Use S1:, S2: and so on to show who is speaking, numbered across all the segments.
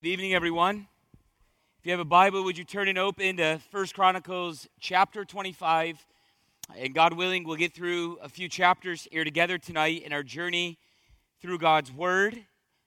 S1: Good evening, everyone. If you have a Bible, would you turn and open to 1 Chronicles chapter 25? And God willing, we'll get through a few chapters here together tonight in our journey through God's Word.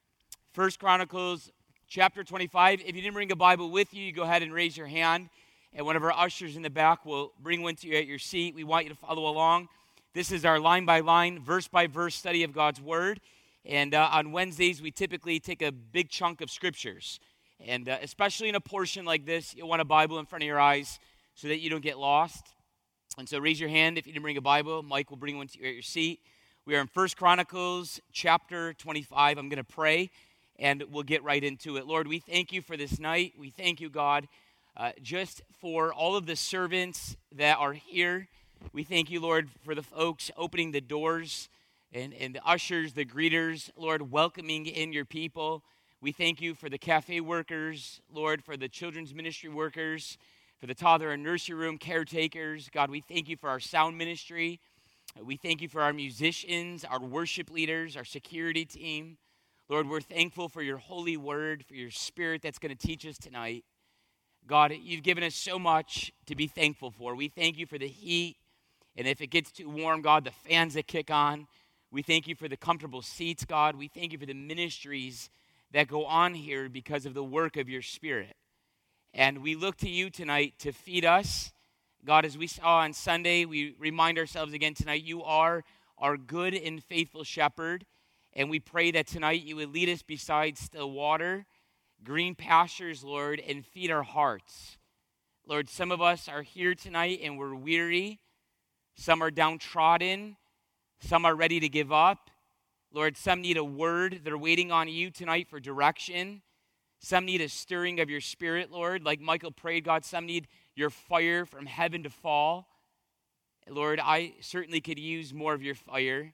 S1: 1 Chronicles chapter 25. If you didn't bring a Bible with you, you go ahead and raise your hand. And one of our ushers in the back will bring one to you at your seat. We want you to follow along. This is our line-by-line, verse-by-verse study of God's Word. And on Wednesdays, we typically take a big chunk of scriptures. And especially in a portion like this, you'll want a Bible in front of your eyes so that you don't get lost. And so raise your hand if you didn't bring a Bible. Mike will bring one to you at your seat. We are in 1 Chronicles chapter 25. I'm going to pray, and we'll get right into it. Lord, we thank you for this night. We thank you, God, just for all of the servants that are here. We thank you, Lord, for the folks opening the doors and the ushers, the greeters, Lord, welcoming in your people. We thank you for the cafe workers, Lord, for the children's ministry workers, for the toddler and nursery room caretakers. God, we thank you for our sound ministry. We thank you for our musicians, our worship leaders, our security team. Lord, we're thankful for your holy word, for your spirit that's going to teach us tonight. God, you've given us so much to be thankful for. We thank you for the heat, and if it gets too warm, God, the fans that kick on. We thank you for the comfortable seats, God. We thank you for the ministries that go on here because of the work of your Spirit. And we look to you tonight to feed us. God, as we saw on Sunday, we remind ourselves again tonight, you are our good and faithful shepherd. And we pray that tonight you would lead us beside still water, green pastures, Lord, and feed our hearts. Lord, some of us are here tonight and we're weary. Some are downtrodden. Some are ready to give up. Lord, some need a word. They're waiting on you tonight for direction. Some need a stirring of your spirit, Lord. Like Michael prayed, God, some need your fire from heaven to fall. Lord, I certainly could use more of your fire.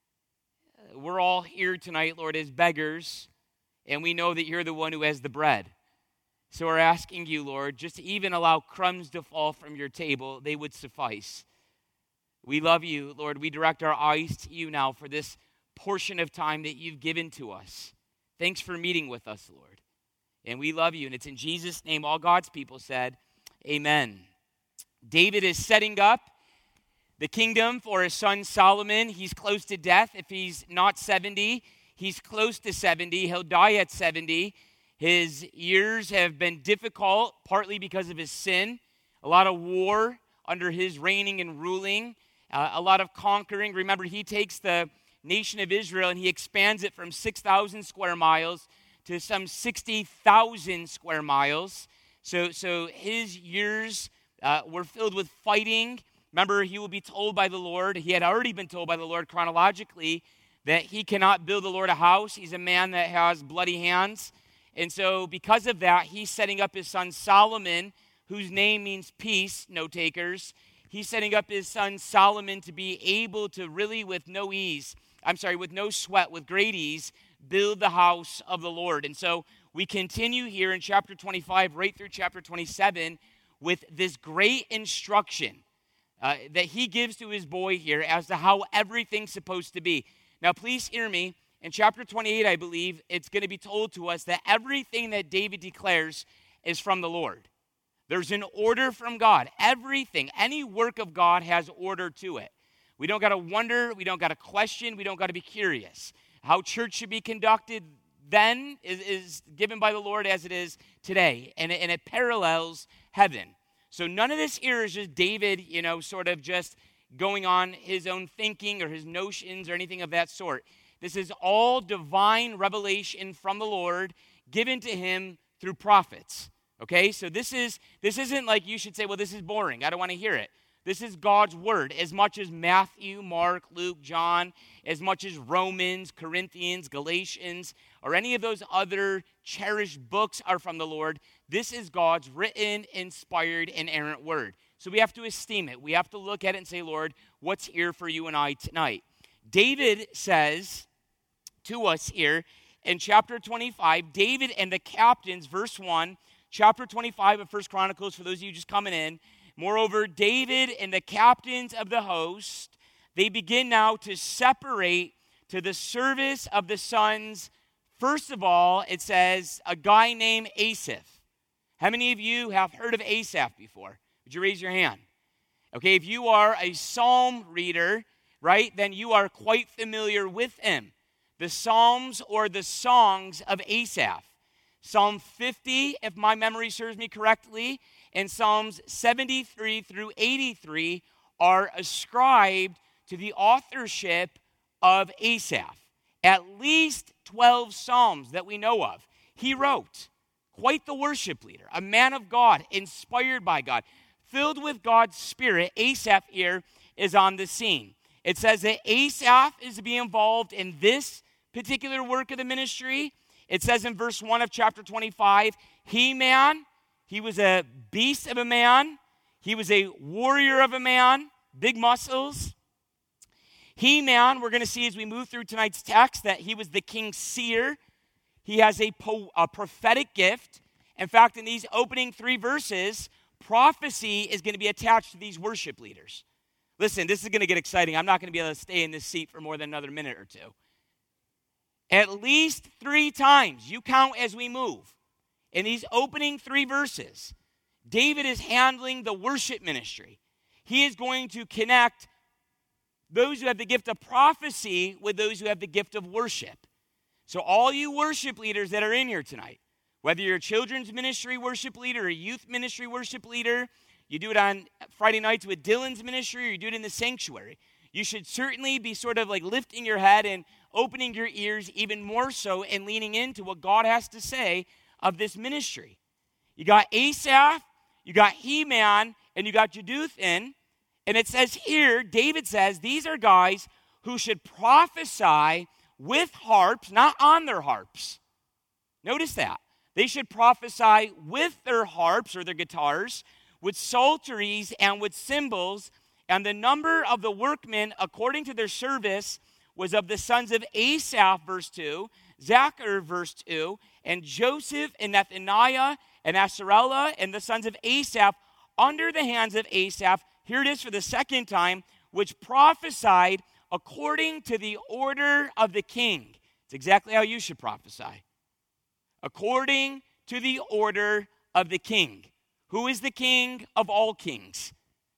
S1: We're all here tonight, Lord, as beggars, and we know that you're the one who has the bread. So we're asking you, Lord, just to even allow crumbs to fall from your table, they would suffice. We love you, Lord. We direct our eyes to you now for this portion of time that you've given to us. Thanks for meeting with us, Lord. And we love you. And it's in Jesus' name all God's people said, amen. David is setting up the kingdom for his son Solomon. He's close to death. If he's not 70, he's close to 70. He'll die at 70. His years have been difficult, partly because of his sin. A lot of war under his reigning and ruling. A lot of conquering. Remember, he takes the nation of Israel and he expands it from 6,000 square miles to some 60,000 square miles. So his years were filled with fighting. Remember, he will be told by the Lord, he had already been told by the Lord chronologically, that he cannot build the Lord a house. He's a man that has bloody hands. And so because of that, he's setting up his son Solomon, whose name means peace, note takers. He's setting up his son Solomon to be able to really with no sweat, with great ease, build the house of the Lord. And so we continue here in chapter 25, right through chapter 27, with this great instruction that he gives to his boy here as to how everything's supposed to be. Now, please hear me. In chapter 28, I believe, it's going to be told to us that everything that David declares is from the Lord. There's an order from God. Everything, any work of God has order to it. We don't got to wonder. We don't got to question. We don't got to be curious. How church should be conducted then is given by the Lord as it is today. And it parallels heaven. So none of this here is just David, sort of just going on his own thinking or his notions or anything of that sort. This is all divine revelation from the Lord given to him through prophets. Okay, so this isn't like you should say, well, this is boring. I don't want to hear it. This is God's word, as much as Matthew, Mark, Luke, John, as much as Romans, Corinthians, Galatians, or any of those other cherished books are from the Lord. This is God's written, inspired, inerrant word. So we have to esteem it. We have to look at it and say, Lord, what's here for you and I tonight? David says to us here in chapter 25, David and the captains, verse 1, chapter 25 of 1 Chronicles, for those of you just coming in. Moreover, David and the captains of the host, they begin now to separate to the service of the sons First of all, it says a guy named Asaph. How many of you have heard of Asaph before? Would you raise your hand? Okay, if you are a psalm reader, right, then you are quite familiar with him. The Psalms or the songs of Asaph. Psalm 50, if my memory serves me correctly, and Psalms 73 through 83 are ascribed to the authorship of Asaph. At least 12 Psalms that we know of, he wrote. Quite the worship leader, a man of God, inspired by God, filled with God's Spirit. Asaph here is on the scene. It says that Asaph is to be involved in this particular work of the ministry. It says in verse 1 of chapter 25, He-Man, he was a beast of a man. He was a warrior of a man, big muscles. He-Man, we're going to see as we move through tonight's text that he was the king's seer. He has a prophetic gift. In fact, in these opening 3 verses, prophecy is going to be attached to these worship leaders. Listen, this is going to get exciting. I'm not going to be able to stay in this seat for more than another minute or two. At least 3 times, you count as we move, in these opening 3 verses, David is handling the worship ministry. He is going to connect those who have the gift of prophecy with those who have the gift of worship. So all you worship leaders that are in here tonight, whether you're a children's ministry worship leader or a youth ministry worship leader, you do it on Friday nights with Dylan's ministry, or you do it in the sanctuary, you should certainly be sort of like lifting your head and opening your ears even more so and leaning into what God has to say of this ministry. You got Asaph, you got He-Man, and you got Jeduthun. And it says here, David says, these are guys who should prophesy with harps, not on their harps. Notice that. They should prophesy with their harps or their guitars, with psalteries and with cymbals. And the number of the workmen, according to their service, was of the sons of Asaph, verse 2, Zachar, verse 2, and Joseph and Nethaniah and Asarela and the sons of Asaph under the hands of Asaph. Here it is for the second time, which prophesied according to the order of the king. It's exactly how you should prophesy. According to the order of the king. Who is the king of all kings?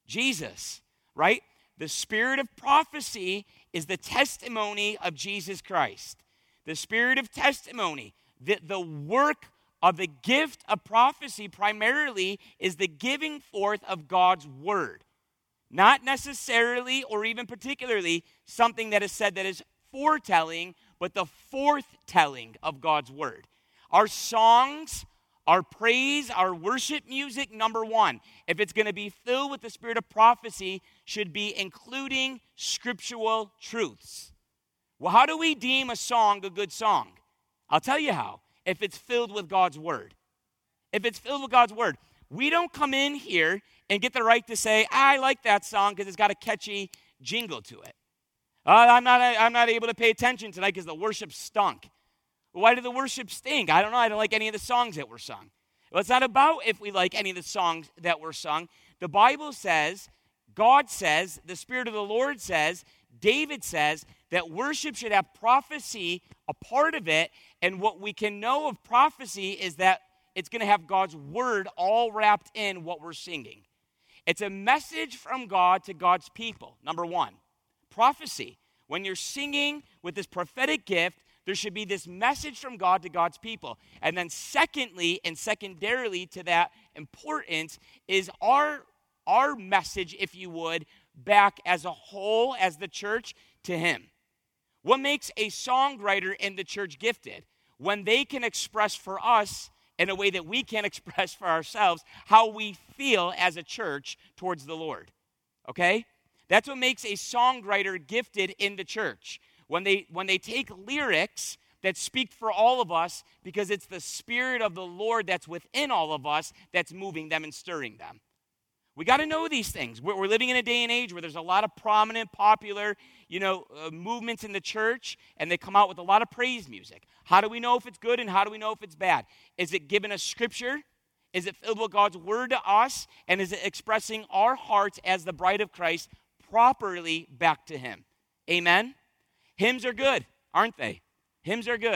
S1: Jesus, right? The spirit of prophecy is the testimony of Jesus Christ. The spirit of testimony, the work of the gift of prophecy primarily is the giving forth of God's word. Not necessarily or even particularly something that is said that is foretelling, but the forthtelling of God's word. Our songs, our praise, our worship music, number one, if it's going to be filled with the spirit of prophecy, should be including scriptural truths. Well, how do we deem a song a good song? I'll tell you how. If it's filled with God's word. If it's filled with God's word. We don't come in here and get the right to say, I like that song because it's got a catchy jingle to it. I'm not able to pay attention tonight because the worship stunk. Why did the worship stink? I don't know. I don't like any of the songs that were sung. Well, it's not about if we like any of the songs that were sung. The Bible says, God says, the Spirit of the Lord says, David says that worship should have prophecy a part of it. And what we can know of prophecy is that it's going to have God's word all wrapped in what we're singing. It's a message from God to God's people, number one. Prophecy. When you're singing with this prophetic gift, there should be this message from God to God's people. And then secondly, and secondarily to that importance, is our message, if you would, back as a whole, as the church, to him. What makes a songwriter in the church gifted? When they can express for us, in a way that we can't express for ourselves, how we feel as a church towards the Lord. Okay? That's what makes a songwriter gifted in the church. When they take lyrics that speak for all of us, because it's the Spirit of the Lord that's within all of us that's moving them and stirring them. We got to know these things. We're living in a day and age where there's a lot of prominent, popular, movements in the church, and they come out with a lot of praise music. How do we know if it's good and how do we know if it's bad? Is it given us scripture? Is it filled with God's word to us? And is it expressing our hearts as the bride of Christ properly back to him? Amen? Hymns are good, aren't they? Hymns are good.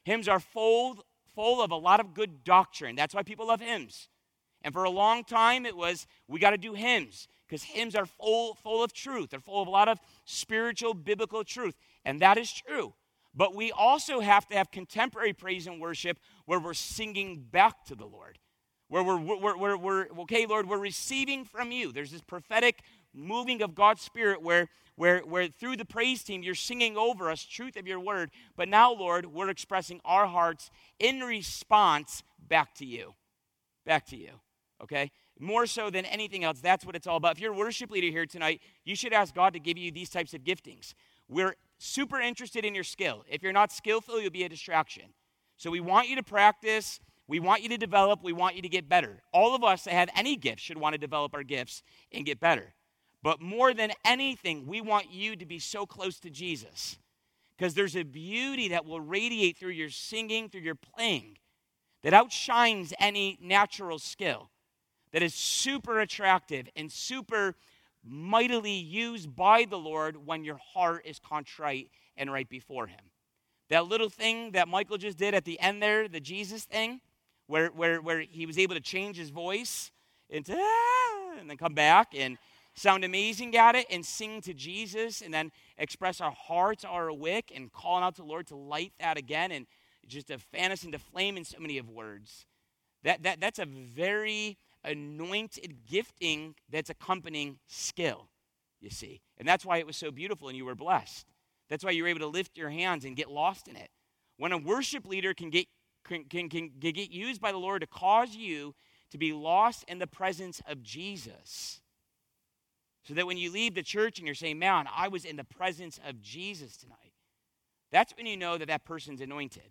S1: Hymns are full of a lot of good doctrine. That's why people love hymns. And for a long time, it was, we got to do hymns, because hymns are full of truth. They're full of a lot of spiritual, biblical truth. And that is true. But we also have to have contemporary praise and worship where we're singing back to the Lord. Where we're okay, Lord, we're receiving from you. There's this prophetic moving of God's Spirit where through the praise team, you're singing over us truth of your word. But now, Lord, we're expressing our hearts in response back to you. Back to you, okay? More so than anything else, that's what it's all about. If you're a worship leader here tonight, you should ask God to give you these types of giftings. We're super interested in your skill. If you're not skillful, you'll be a distraction. So we want you to practice. We want you to develop. We want you to get better. All of us that have any gifts should want to develop our gifts and get better. But more than anything, we want you to be so close to Jesus, because there's a beauty that will radiate through your singing, through your playing, that outshines any natural skill, that is super attractive and super mightily used by the Lord when your heart is contrite and right before him. That little thing that Michael just did at the end there, the Jesus thing, where he was able to change his voice into and then come back and sound amazing at it and sing to Jesus and then express our hearts, our wick, and calling out to the Lord to light that again and just to fan us into flame in so many of words. That's a very anointed gifting that's accompanying skill, you see. And that's why it was so beautiful and you were blessed. That's why you were able to lift your hands and get lost in it. When a worship leader can get used by the Lord to cause you to be lost in the presence of Jesus, so that when you leave the church and you're saying, man, I was in the presence of Jesus tonight, that's when you know that that person's anointed.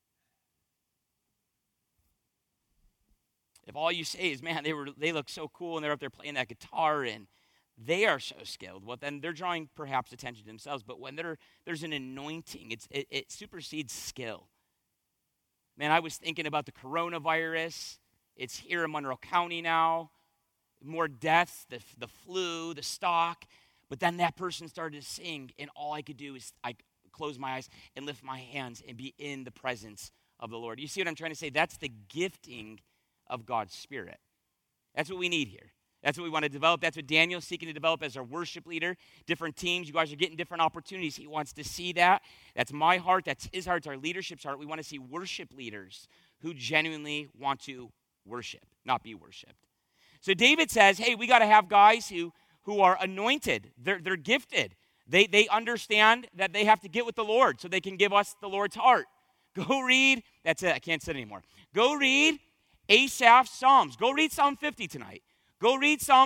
S1: If all you say is, man, they look so cool and they're up there playing that guitar and they are so skilled, well, then they're drawing perhaps attention to themselves. But when there's an anointing, it supersedes skill. Man, I was thinking about the coronavirus. It's here in Monroe County now. More deaths, the flu, the stock. But then that person started to sing, and all I could do is I close my eyes and lift my hands and be in the presence of the Lord. You see what I'm trying to say? That's the gifting of God's Spirit. That's what we need here. That's what we want to develop. That's what Daniel's seeking to develop as our worship leader. Different teams, you guys are getting different opportunities. He wants to see that. That's my heart. That's his heart. It's our leadership's heart. We want to see worship leaders who genuinely want to worship, not be worshiped. So David says, hey, we got to have guys who are anointed. They're gifted. They understand that they have to get with the Lord so they can give us the Lord's heart. Go read, that's it, I can't sit anymore. Go read Asaph's Psalms. Go read Psalm 50 tonight. Go read Psalm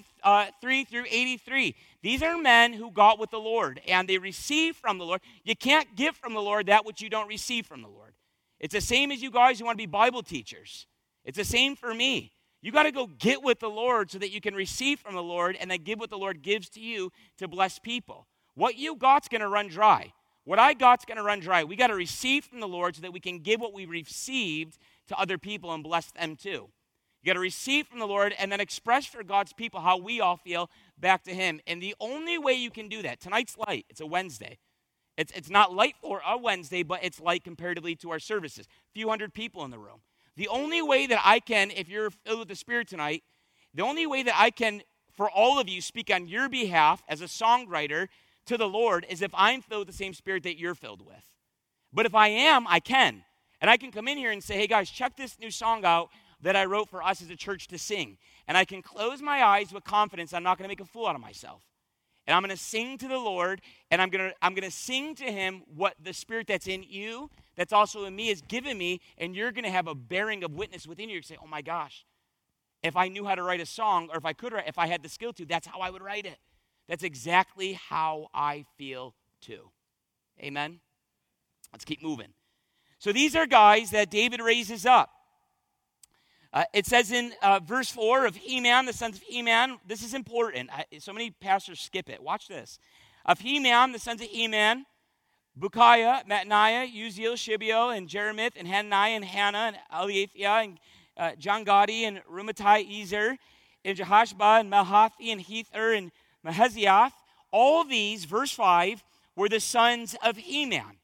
S1: 73 through 83. These are men who got with the Lord, and they received from the Lord. You can't give from the Lord that which you don't receive from the Lord. It's the same as you guys who want to be Bible teachers. It's the same for me. You got to go get with the Lord so that you can receive from the Lord and then give what the Lord gives to you to bless people. What you got's going to run dry. What I got's going to run dry. We got to receive from the Lord so that we can give what we received to other people and bless them too. You got to receive from the Lord and then express for God's people how we all feel back to him. And the only way you can do that, tonight's light, it's a Wednesday. It's not light for a Wednesday, but it's light comparatively to our services. A few hundred people in the room. The only way that I can, if you're filled with the Spirit tonight, the only way that I can, for all of you, speak on your behalf as a songwriter to the Lord is if I'm filled with the same Spirit that you're filled with. But if I am, I can. And I can come in here and say, hey guys, check this new song out that I wrote for us as a church to sing. And I can close my eyes with confidence I'm not going to make a fool out of myself. And I'm going to sing to the Lord, and I'm going to sing to him what the Spirit that's in you, that's also in me, has given me, and you're going to have a bearing of witness within you. You say, oh my gosh, if I knew how to write a song, or if I had the skill to, that's how I would write it. That's exactly how I feel too. Amen? Let's keep moving. So these are guys that David raises up. It says in verse 4 of Heman, the sons of Heman, this is important. So many pastors skip it. Watch this. Of Heman, the sons of Heman, Bukiah, Mattaniah, Uziel, Shibio, and Jeremith, and Hananiah, and Hannah, and Eliathia, and John Gotti, and Rumatai, Ezer, and Jehashba, and Melhathi, and Hether, and Mahaziath. All these, verse 5, were the sons of Heman.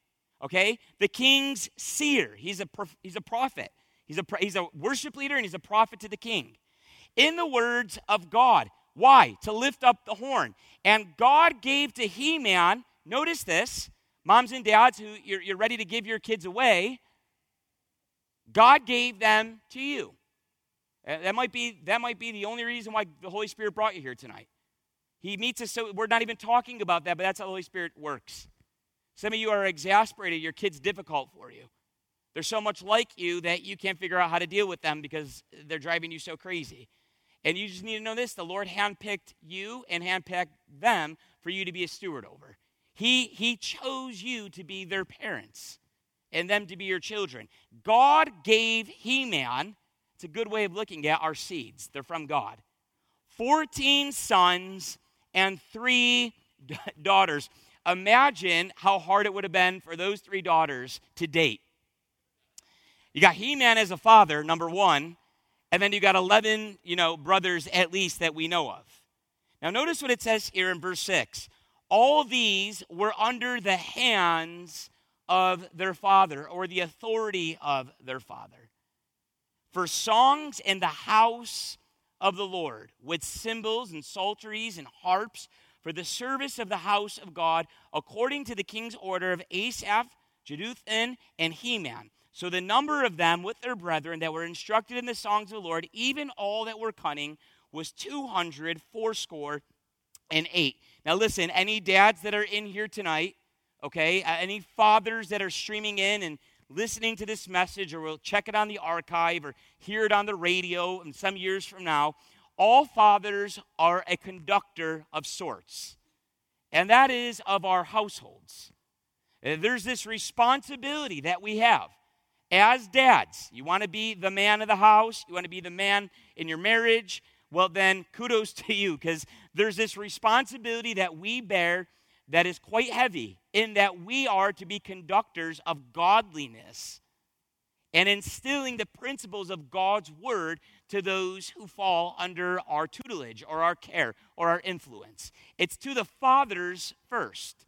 S1: okay? The king's seer. He's a prophet. He's a worship leader, and he's a prophet to the king. In the words of God. Why? To lift up the horn. And God gave to He-Man, notice this, moms and dads who you're ready to give your kids away, God gave them to you. That might be the only reason why the Holy Spirit brought you here tonight. He meets us, so we're not even talking about that, but that's how the Holy Spirit works. Some of you are exasperated. Your kid's difficult for you. They're so much like you that you can't figure out how to deal with them because they're driving you so crazy. And you just need to know this. The Lord handpicked you and handpicked them for you to be a steward over. He chose you to be their parents and them to be your children. God gave He-Man, it's a good way of looking at our seeds. They're from God. 14 sons and 3 daughters. Imagine how hard it would have been for those 3 daughters to date. You got He-Man as a father, number 1, and then you got 11, brothers at least that we know of. Now notice what it says here in verse 6. All these were under the hands of their father, or the authority of their father, for songs in the house of the Lord, with cymbals and psalteries and harps, for the service of the house of God, according to the king's order of Asaph, Jeduthun, and He-Man. So the number of them with their brethren that were instructed in the songs of the Lord, even all that were cunning, was 280. Now listen, any dads that are in here tonight, okay, any fathers that are streaming in and listening to this message, or will check it on the archive or hear it on the radio in some years from now, all fathers are a conductor of sorts, and that is of our households. There's this responsibility that we have. As dads, you want to be the man of the house, you want to be the man in your marriage, well then kudos to you, because there's this responsibility that we bear that is quite heavy, in that we are to be conductors of godliness and instilling the principles of God's word to those who fall under our tutelage or our care or our influence. It's to the fathers first.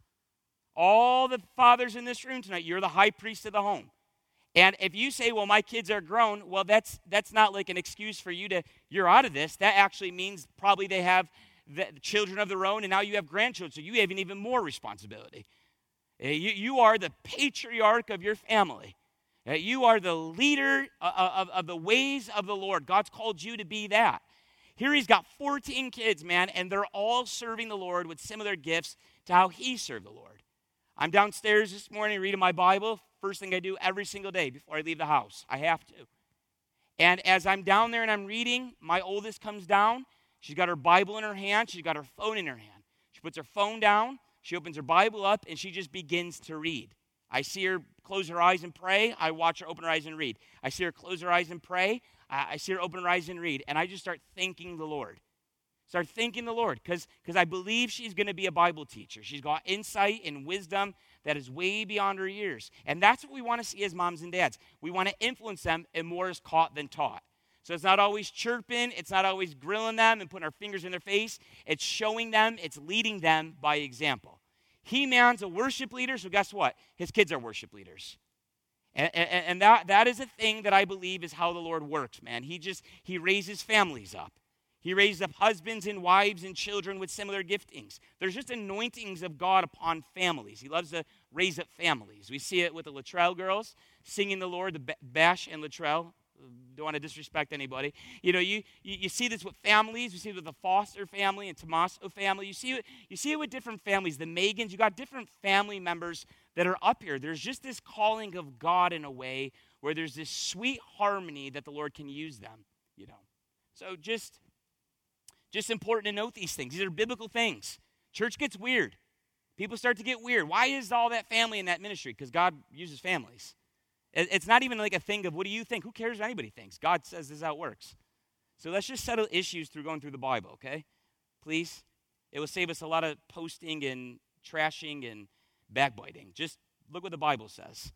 S1: All the fathers in this room tonight, you're the high priest of the home. And if you say, well, my kids are grown, well, that's not like an excuse for you're out of this. That actually means probably they have the children of their own, and now you have grandchildren, so you have an even more responsibility. You are the patriarch of your family. You are the leader of the ways of the Lord. God's called you to be that. Here he's got 14 kids, man, and they're all serving the Lord with similar gifts to how he served the Lord. I'm downstairs this morning reading my Bible. First thing I do every single day before I leave the house. I have to. And as I'm down there and I'm reading, my oldest comes down. She's got her Bible in her hand. She's got her phone in her hand. She puts her phone down. She opens her Bible up, and she just begins to read. I see her close her eyes and pray. I watch her open her eyes and read. I see her close her eyes and pray. I see her open her eyes and read. And I just start thanking the Lord. Start thanking the Lord, because I believe she's going to be a Bible teacher. She's got insight and wisdom that is way beyond her years. And that's what we want to see as moms and dads. We want to influence them, and more is caught than taught. So it's not always chirping. It's not always grilling them and putting our fingers in their face. It's showing them. It's leading them by example. He-Man's a worship leader, so guess what? His kids are worship leaders. And that is a thing that I believe is how the Lord works, man. He raises families up. He raised up husbands and wives and children with similar giftings. There's just anointings of God upon families. He loves to raise up families. We see it with the Luttrell girls singing the Lord, the Bash and Luttrell. Don't want to disrespect anybody. You see this with families. You see it with the Foster family and Tomaso family. You see it with different families. The Megans, you got different family members that are up here. There's just this calling of God in a way where there's this sweet harmony that the Lord can use them. So just important to note these things. These are biblical things. Church gets weird. People start to get weird. Why is all that family in that ministry? Because God uses families. It's not even like a thing of, what do you think? Who cares what anybody thinks? God says this is how it works. So let's just settle issues through going through the Bible, okay? Please. It will save us a lot of posting and trashing and backbiting. Just look what the Bible says.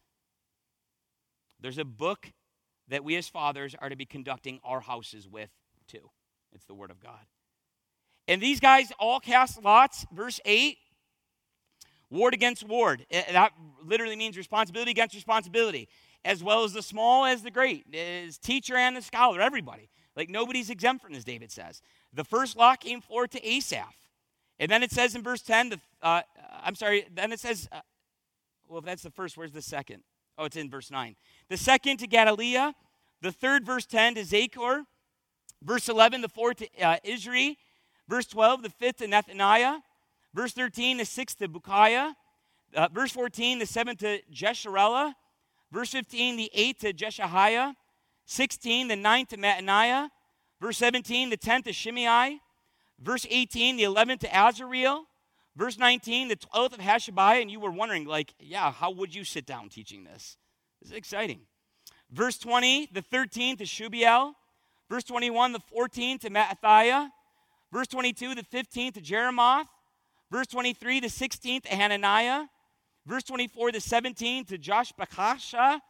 S1: There's a book that we as fathers are to be conducting our houses with too. It's the Word of God. And these guys all cast lots. Verse 8, Ward against ward. That literally means responsibility against responsibility, as well as the small as the great, as teacher and the scholar, everybody. Like nobody's exempt from this, David says. The first law came forward to Asaph. And then it says in verse 10, then it says, well, if that's the first, where's the second? Oh, it's in verse 9. The second to Gedaliah, the third, verse 10, to Zachor, verse 11, the fourth to Isri, verse 12, the fifth to Nethaniah, verse 13, the sixth to Bukiah, verse 14, the seventh to Jesharela, verse 15, the eighth to Jeshahiah, 16, the ninth to Mattaniah, verse 17, the 10th to Shimei, verse 18, the 11th to Azareel, verse 19, the 12th of Hashabiah, and you were wondering, like, yeah, how would you sit down teaching this? This is exciting. Verse 20, the 13th to Shubiel, verse 21, the 14th to Mattathiah, verse 22, the 15th to Jeremoth, verse 23, the 16th to Hananiah, verse 24, the 17th to Joshbekasha,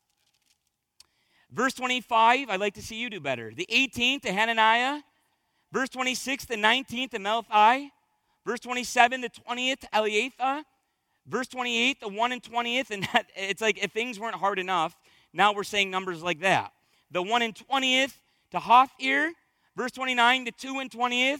S1: verse 25, I'd like to see you do better, the 18th to Hananiah, verse 26, the 19th to Melchi, verse 27, the 20th to Eliatha, verse 28, the 1 and 20th, and it's like if things weren't hard enough, now we're saying numbers like that. The 1 and 20th to Hophir, verse 29, the 2 and 20th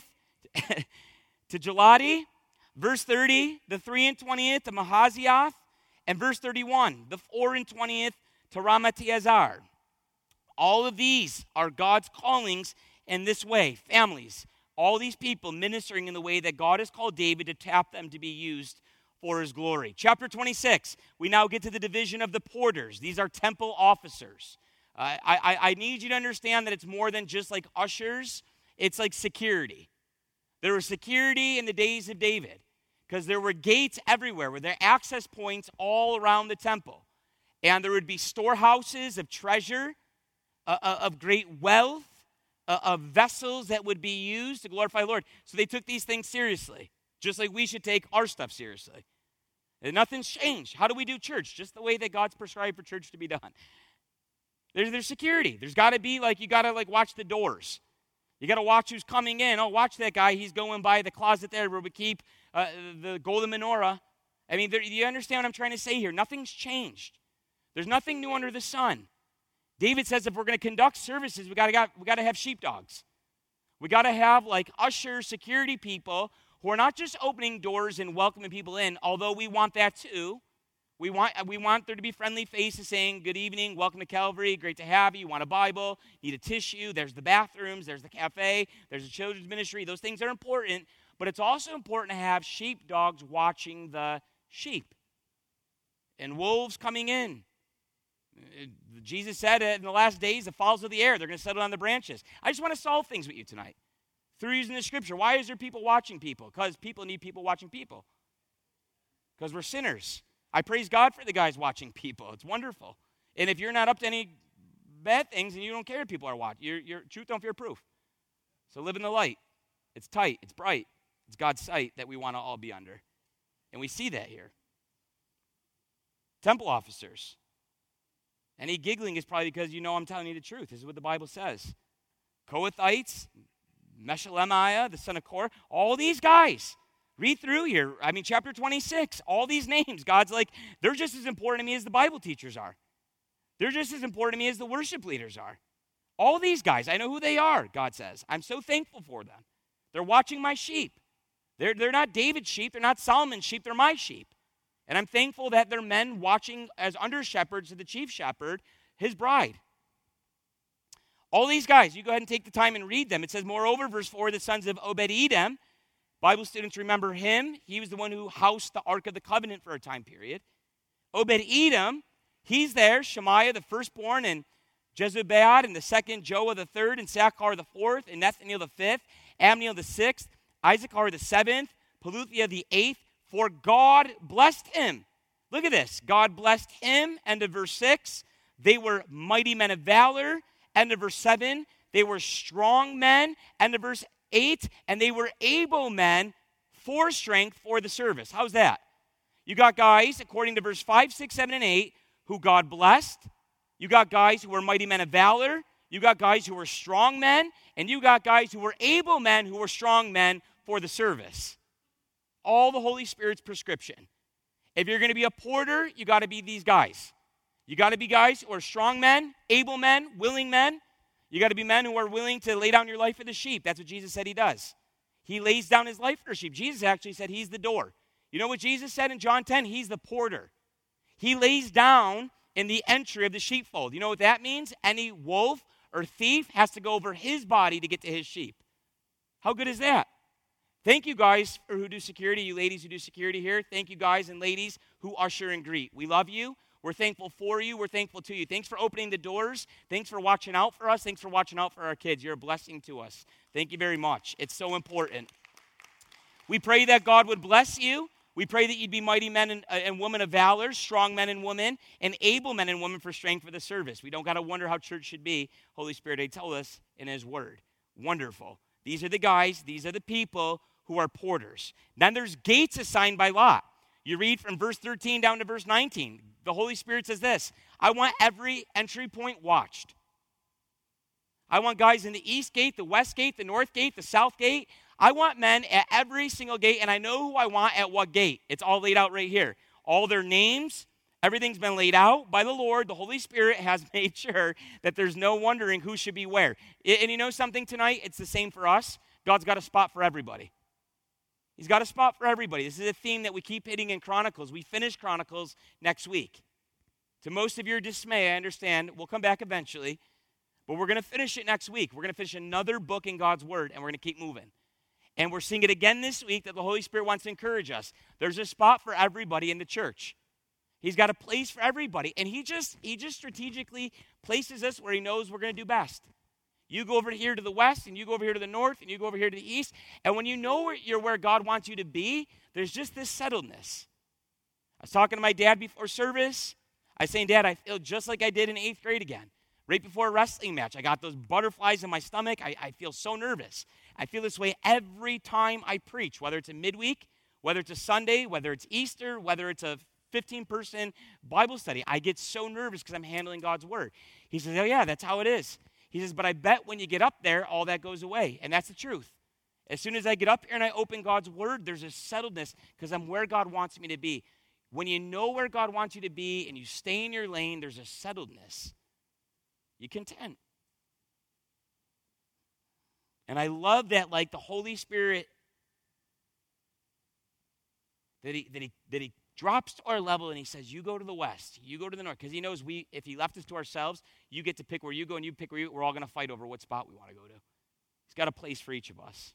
S1: to Jeladi, verse 30, the 3 and 20th to Mahaziath, and verse 31, the 4 and 20th to Ramathiazar. All of these are God's callings in this way, families. All these people ministering in the way that God has called David to tap them to be used for his glory. Chapter 26, we now get to the division of the porters. These are temple officers. I need you to understand that it's more than just like ushers. It's like security. There was security in the days of David because there were gates everywhere, where there are access points all around the temple. And there would be storehouses of treasure, of great wealth, of vessels that would be used to glorify the Lord. So they took these things seriously, just like we should take our stuff seriously. And nothing's changed. How do we do church? Just the way that God's prescribed for church to be done. There's security. There's got to be you got to watch the doors. You got to watch who's coming in. Oh, watch that guy. He's going by the closet there where we keep the golden menorah. I mean, do you understand what I'm trying to say here? Nothing's changed. There's nothing new under the sun. David says if we're going to conduct services, we got to have sheepdogs. We got to have ushers, security people who are not just opening doors and welcoming people in, although we want that too. We want there to be friendly faces saying, good evening, welcome to Calvary, great to have you, want a Bible, need a tissue, there's the bathrooms, there's the cafe, there's the children's ministry. Those things are important, but it's also important to have sheepdogs watching the sheep and wolves coming in. Jesus said in the last days, the fowls of the air, they're going to settle on the branches. I just want to solve things with you tonight through using the scripture. Why is there people watching people? Because people need people watching people. Because we're sinners. I praise God for the guys watching people. It's wonderful. And if you're not up to any bad things and you don't care if people are watching, you're truth don't fear proof. So live in the light. It's tight. It's bright. It's God's sight that we want to all be under. And we see that here. Temple officers. Any giggling is probably because you know I'm telling you the truth. This is what the Bible says. Kohathites, Meshelemiah, the son of Korah, all these guys. Read through here. I mean, chapter 26, all these names. God's like, they're just as important to me as the Bible teachers are. They're just as important to me as the worship leaders are. All these guys, I know who they are, God says. I'm so thankful for them. They're watching my sheep. They're not David's sheep. They're not Solomon's sheep. They're my sheep. And I'm thankful that they're men watching as under shepherds to the chief shepherd, his bride. All these guys, you go ahead and take the time and read them. It says, moreover, verse 4, the sons of Obed-Edom. Bible students remember him. He was the one who housed the Ark of the Covenant for a time period. Obed-Edom, he's there. Shemaiah, the firstborn, and Jezubad, and the second, Joah the third, and Sakkar the fourth, and Nethaniel the fifth, Amniel the sixth, Issachar the seventh, Peluthiah the eighth, for God blessed him. Look at this. God blessed him. End of verse 6. They were mighty men of valor. End of verse 7. They were strong men. End of verse 8. And they were able men for strength for the service. How's that? You got guys, according to verse 5, 6, 7, and 8, who God blessed. You got guys who were mighty men of valor. You got guys who were strong men. And you got guys who were able men who were strong men for the service. All the Holy Spirit's prescription. If you're going to be a porter, you got to be these guys. You got to be guys who are strong men, able men, willing men. You got to be men who are willing to lay down your life for the sheep. That's what Jesus said he does. He lays down his life for the sheep. Jesus actually said he's the door. You know what Jesus said in John 10? He's the porter. He lays down in the entry of the sheepfold. You know what that means? Any wolf or thief has to go over his body to get to his sheep. How good is that? Thank you guys who do security, you ladies who do security here. Thank you guys and ladies who usher and greet. We love you. We're thankful for you. We're thankful to you. Thanks for opening the doors. Thanks for watching out for us. Thanks for watching out for our kids. You're a blessing to us. Thank you very much. It's so important. We pray that God would bless you. We pray that you'd be mighty men and women of valor, strong men and women, and able men and women for strength for the service. We don't got to wonder how church should be. Holy Spirit, they tell us in his word. Wonderful. These are the guys. These are the people who are porters. Then there's gates assigned by lot. You read from verse 13 down to verse 19. The Holy Spirit says this: I want every entry point watched. I want guys in the east gate, the west gate, the north gate, the south gate. I want men at every single gate, and I know who I want at what gate. It's all laid out right here. All their names, everything's been laid out by the Lord. The Holy Spirit has made sure that there's no wondering who should be where. And you know something tonight? It's the same for us. God's got a spot for everybody. He's got a spot for everybody. This is a theme that we keep hitting in Chronicles. We finish Chronicles next week. To most of your dismay, I understand. We'll come back eventually. But we're going to finish it next week. We're going to finish another book in God's Word, and we're going to keep moving. And we're seeing it again this week that the Holy Spirit wants to encourage us. There's a spot for everybody in the church. He's got a place for everybody. And he just strategically places us where he knows we're going to do best. You go over here to the west, and you go over here to the north, and you go over here to the east. And when you know you're where God wants you to be, there's just this settledness. I was talking to my dad before service. I was saying, Dad, I feel just like I did in 8th grade again. Right before a wrestling match, I got those butterflies in my stomach. I feel so nervous. I feel this way every time I preach, whether it's a midweek, whether it's a Sunday, whether it's Easter, whether it's a 15-person Bible study. I get so nervous because I'm handling God's word. He says, oh yeah, that's how it is. He says, but I bet when you get up there, all that goes away. And that's the truth. As soon as I get up here and I open God's word, there's a settledness because I'm where God wants me to be. When you know where God wants you to be and you stay in your lane, there's a settledness. You content. And I love that, like the Holy Spirit, that he drops to our level and he says, you go to the west, you go to the north. Because he knows if he left us to ourselves, you get to pick where you go and you pick where we're all going to fight over what spot we want to go to. He's got a place for each of us.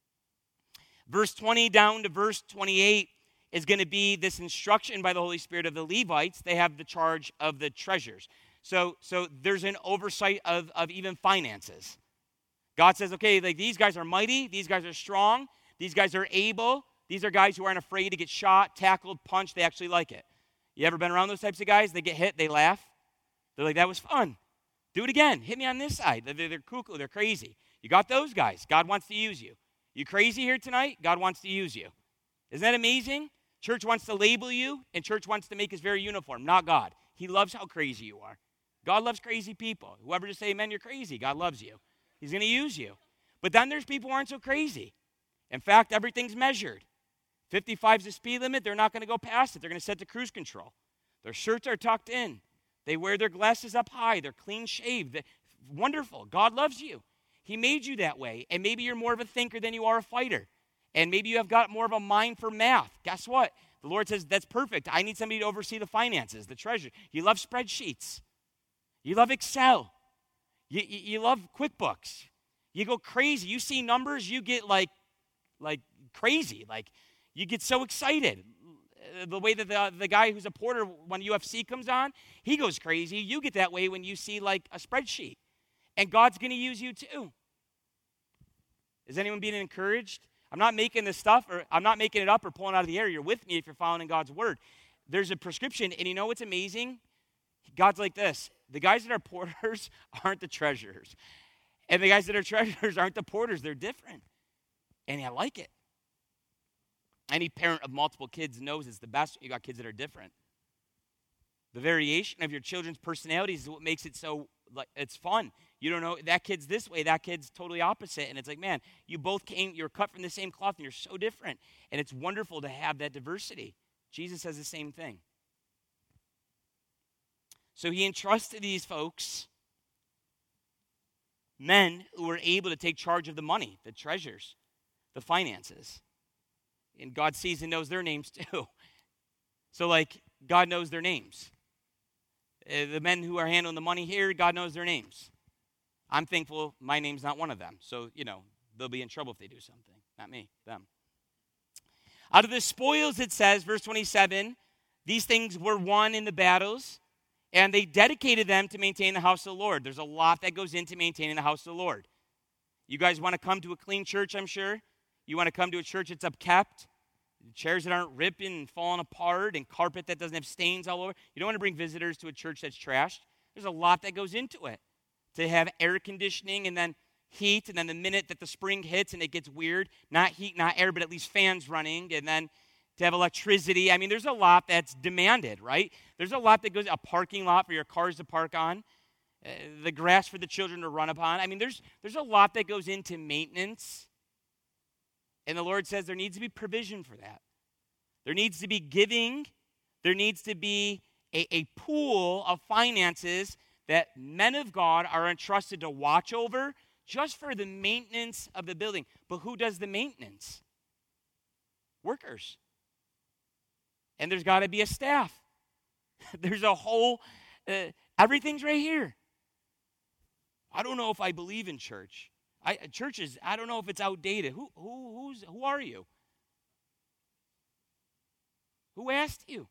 S1: Verse 20 down to verse 28 is going to be this instruction by the Holy Spirit of the Levites. They have the charge of the treasures. So there's an oversight of even finances. God says, okay, like these guys are mighty, these guys are strong, these guys are able, these are guys who aren't afraid to get shot, tackled, punched, they actually like it. You ever been around those types of guys? They get hit, they laugh. They're like, that was fun. Do it again. Hit me on this side. They're cuckoo, they're crazy. You got those guys. God wants to use you. You crazy here tonight? God wants to use you. Isn't that amazing? Church wants to label you, and church wants to make us very uniform, not God. He loves how crazy you are. God loves crazy people. Whoever just say, amen, you're crazy. God loves you. He's going to use you. But then there's people who aren't so crazy. In fact, everything's measured. 55 is the speed limit. They're not going to go past it. They're going to set the cruise control. Their shirts are tucked in. They wear their glasses up high. They're clean shaved. Wonderful. God loves you. He made you that way. And maybe you're more of a thinker than you are a fighter. And maybe you have got more of a mind for math. Guess what? The Lord says, that's perfect. I need somebody to oversee the finances, the treasure. You love spreadsheets. You love Excel. You love QuickBooks. You go crazy. You see numbers, you get like crazy. Like you get so excited. The way that the guy who's a porter, when UFC comes on, he goes crazy. You get that way when you see like a spreadsheet. And God's going to use you too. Is anyone being encouraged? I'm not making this stuff, or I'm not making it up or pulling it out of the air. You're with me if you're following God's word. There's a prescription, and you know what's amazing? God's like this. The guys that are porters aren't the treasurers. And the guys that are treasurers aren't the porters. They're different. And I like it. Any parent of multiple kids knows it's the best when you got kids that are different. The variation of your children's personalities is what makes it so, like, it's fun. You don't know, that kid's this way, that kid's totally opposite. And it's like, man, you're cut from the same cloth and you're so different. And it's wonderful to have that diversity. Jesus says the same thing. So he entrusted these folks, men who were able to take charge of the money, the treasures, the finances. And God sees and knows their names too. So God knows their names. The men who are handling the money here, God knows their names. I'm thankful my name's not one of them. So, they'll be in trouble if they do something. Not me, them. Out of the spoils, it says, verse 27, these things were won in the battles, and they dedicated them to maintain the house of the Lord. There's a lot that goes into maintaining the house of the Lord. You guys want to come to a clean church, I'm sure? You want to come to a church that's upkept? Chairs that aren't ripping and falling apart, and carpet that doesn't have stains all over. You don't want to bring visitors to a church that's trashed. There's a lot that goes into it. To have air conditioning and then heat, and then the minute that the spring hits and it gets weird, not heat, not air, but at least fans running, and then to have electricity. I mean, there's a lot that's demanded, right? There's a lot that goes, a parking lot for your cars to park on, the grass for the children to run upon. I mean, there's a lot that goes into maintenance. And the Lord says there needs to be provision for that. There needs to be giving. There needs to be a pool of finances that men of God are entrusted to watch over just for the maintenance of the building. But who does the maintenance? Workers. And there's got to be a staff. There's a whole, everything's right here. I don't know if I believe in church. Churches, I don't know if it's outdated. Who are you? Who asked you?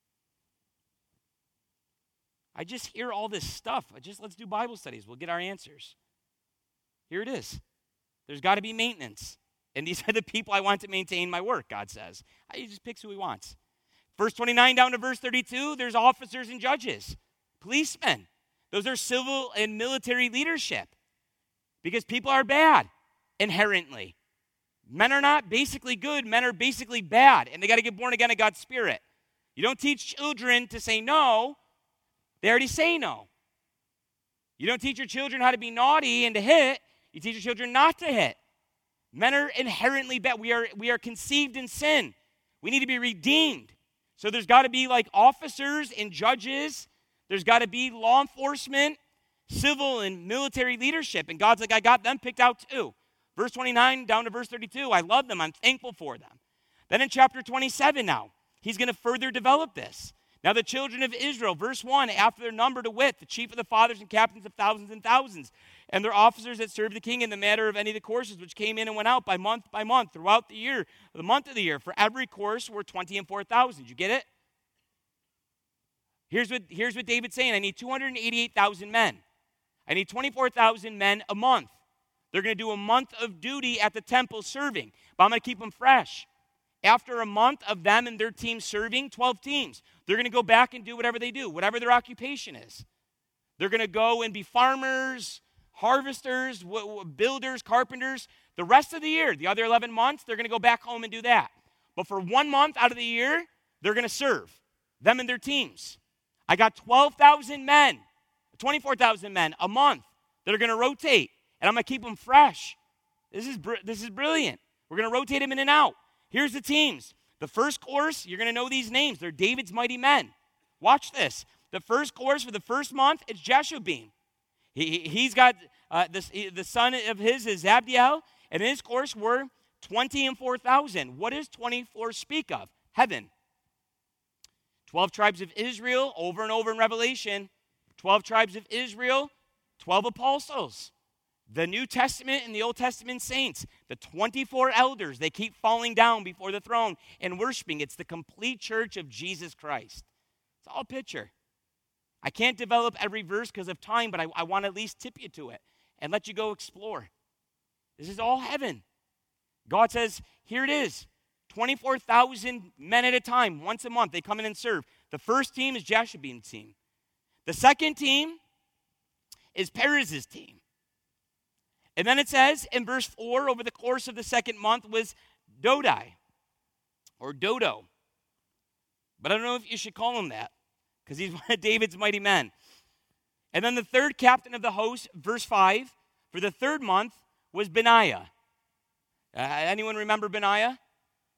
S1: I just hear all this stuff. Let's do Bible studies. We'll get our answers. Here it is. There's got to be maintenance. And these are the people I want to maintain my work, God says. He just picks who he wants. Verse 29 down to verse 32, there's officers and judges, policemen. Those are civil and military leadership. Because people are bad, inherently. Men are not basically good. Men are basically bad. And they got to get born again of God's Spirit. You don't teach children to say no. They already say no. You don't teach your children how to be naughty and to hit. You teach your children not to hit. Men are inherently bad. We are conceived in sin. We need to be redeemed. So there's got to be officers and judges. There's got to be law enforcement, civil and military leadership. And God's like, I got them picked out too. Verse 29 down to verse 32. I love them. I'm thankful for them. Then in chapter 27 now, he's going to further develop this. Now the children of Israel, verse 1, after their number to wit, the chief of the fathers and captains of thousands and thousands, and their officers that served the king in the matter of any of the courses which came in and went out by month throughout the year, the month of the year. For every course were 20 and 4,000. You get it? Here's what David's saying. I need 288,000 men. I need 24,000 men a month. They're going to do a month of duty at the temple serving, but I'm going to keep them fresh. After a month of them and their team serving, 12 teams, they're going to go back and do whatever they do, whatever their occupation is. They're going to go and be farmers, harvesters, builders, carpenters. The rest of the year, the other 11 months, they're going to go back home and do that. But for 1 month out of the year, they're going to serve, them and their teams. I got 12,000 men, 24,000 men a month that are going to rotate, and I'm going to keep them fresh. This is brilliant. We're going to rotate them in and out. Here's the teams. The first course, you're going to know these names. They're David's mighty men. Watch this. The first course for the first month, it's Jeshubim. He's got the son of his is Abdiel, and his course were 20 and 4,000. What does 24 speak of? Heaven. 12 tribes of Israel, over and over in Revelation. 12 tribes of Israel, 12 apostles. The New Testament and the Old Testament saints, the 24 elders, they keep falling down before the throne and worshiping. It's the complete church of Jesus Christ. It's all a picture. I can't develop every verse because of time, but I want to at least tip you to it and let you go explore. This is all heaven. God says, here it is. 24,000 men at a time, once a month, they come in and serve. The first team is Jeshubim's team. The second team is Perez's team. And then it says in verse 4, over the course of the second month was Dodai, or Dodo. But I don't know if you should call him that, because he's one of David's mighty men. And then the third captain of the host, verse 5, for the third month was Benaiah. Anyone remember Benaiah?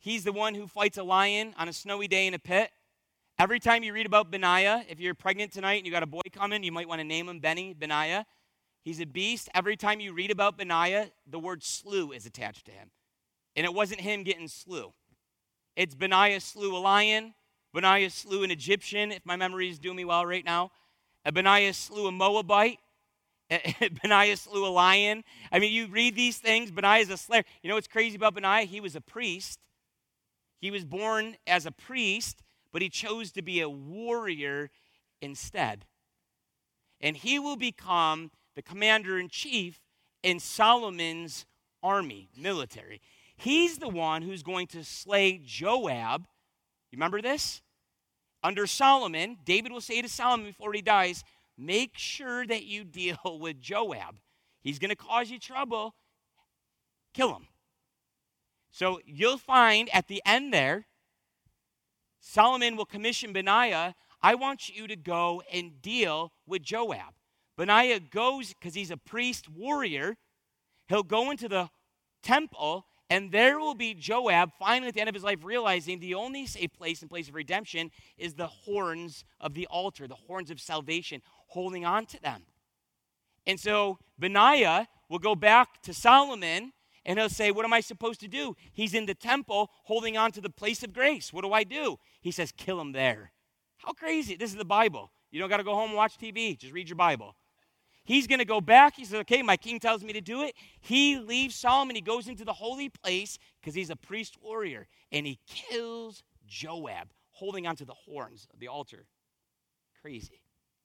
S1: He's the one who fights a lion on a snowy day in a pit. Every time you read about Benaiah, if you're pregnant tonight and you got a boy coming, you might want to name him Benaiah. He's a beast. Every time you read about Benaiah, the word slew is attached to him. And it wasn't him getting slew. It's Benaiah slew a lion. Benaiah slew an Egyptian, if my memory is doing me well right now. Benaiah slew a Moabite. Benaiah slew a lion. I mean, you read these things, Benaiah is a slayer. You know what's crazy about Benaiah? He was a priest. He was born as a priest, but he chose to be a warrior instead. And he will become the commander-in-chief in Solomon's army, military. He's the one who's going to slay Joab. You remember this? Under Solomon, David will say to Solomon before he dies, make sure that you deal with Joab. He's going to cause you trouble. Kill him. So you'll find at the end there, Solomon will commission Benaiah, I want you to go and deal with Joab. Benaiah goes, because he's a priest warrior, he'll go into the temple, and there will be Joab, finally at the end of his life, realizing the only safe place and place of redemption is the horns of the altar, the horns of salvation, holding on to them. And so Benaiah will go back to Solomon, and he'll say, what am I supposed to do? He's in the temple holding on to the place of grace. What do I do? He says, kill him there. How crazy. This is the Bible. You don't got to go home and watch TV. Just read your Bible. He's going to go back. He says, okay, my king tells me to do it. He leaves Solomon. He goes into the holy place because he's a priest warrior. And he kills Joab, holding onto the horns of the altar. Crazy.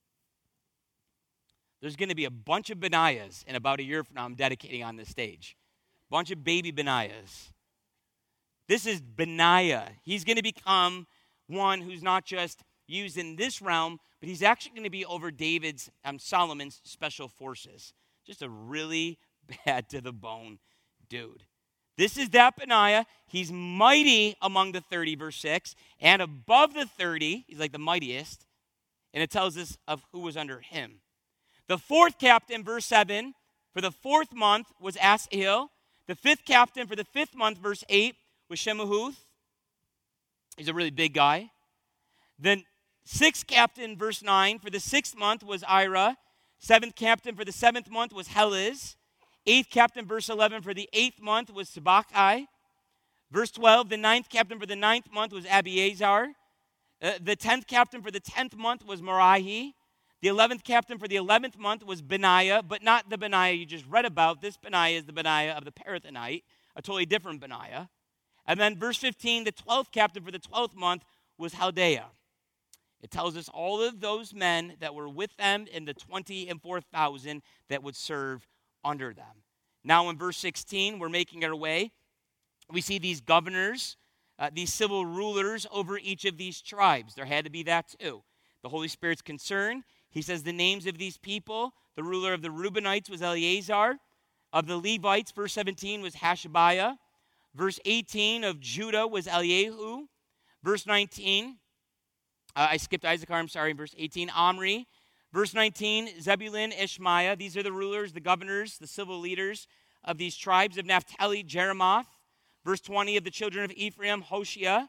S1: There's going to be a bunch of Benaiahs in about a year from now I'm dedicating on this stage. Bunch of baby Benaiahs. This is Benaiah. He's going to become one who's not just used in this realm, but he's actually going to be over Solomon's special forces. Just a really bad to the bone dude. This is that Benaiah. He's mighty among the 30, verse 6, and above the 30, he's like the mightiest, and it tells us of who was under him. The fourth captain, verse 7, for the fourth month was Asahel. The fifth captain for the fifth month, verse 8, was Shemahuth. He's a really big guy. The sixth captain, verse 9, for the sixth month was Ira. Seventh captain for the seventh month was Heliz. Eighth captain, verse 11, for the eighth month was Sabakai. Verse 12, the ninth captain for the ninth month was Abiezar. The 10th captain for the 10th month was Merahi. The 11th captain for the 11th month was Benaiah, but not the Benaiah you just read about. This Benaiah is the Benaiah of the Parathonite, a totally different Benaiah. And then verse 15, the 12th captain for the 12th month was Haldeah. It tells us all of those men that were with them in the 24,000 that would serve under them. Now in verse 16, we're making our way. We see these governors, these civil rulers over each of these tribes. There had to be that too. The Holy Spirit's concerned. He says the names of these people. The ruler of the Reubenites was Eleazar. Of the Levites, verse 17, was Hashabiah. Verse 18 of Judah was Eliahu. Verse 19, I skipped Issachar, I'm sorry. Verse 18, Omri. Verse 19, Zebulun, Ishmaiah. These are the rulers, the governors, the civil leaders of these tribes. Of Naphtali, Jeremoth. Verse 20, of the children of Ephraim, Hoshea.